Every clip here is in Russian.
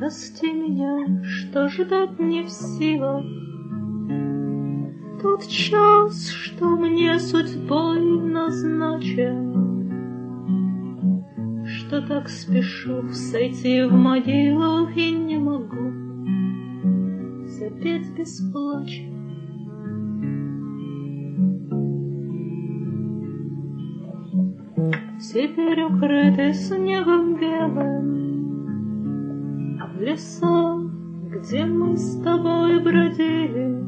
Прости меня, что ждать не в силах. Тот час, что мне судьбой назначен, что так спешу сойти в могилу и не могу запеть без плача. Теперь укрыты снегом белым леса, где мы с тобой бродили.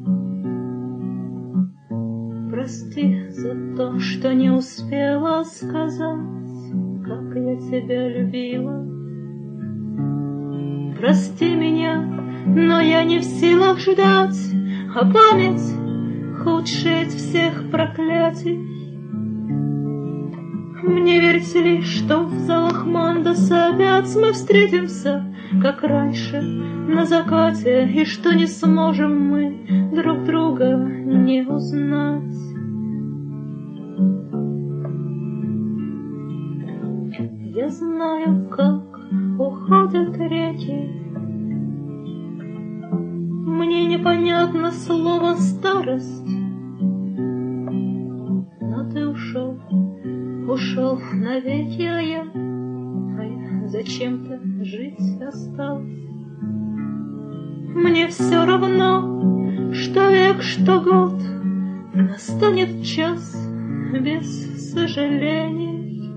Прости за то, что не успела сказать, как я тебя любила. Прости меня, но я не в силах ждать, а память худшая из всех проклятий. Мне верьте ли, что в залах Мандоса опять мы встретимся, как раньше, на закате, и что не сможем мы друг друга не узнать. Я знаю, как уходят реки. Мне непонятно слово «старость», но ты ушел навеки, а я зачем-то жить осталась. Мне все равно, что век, что год, настанет час без сожалений.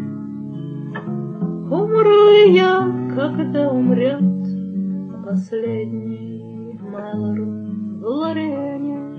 Умру ли я, когда умрет последний Мэлор в Лорене?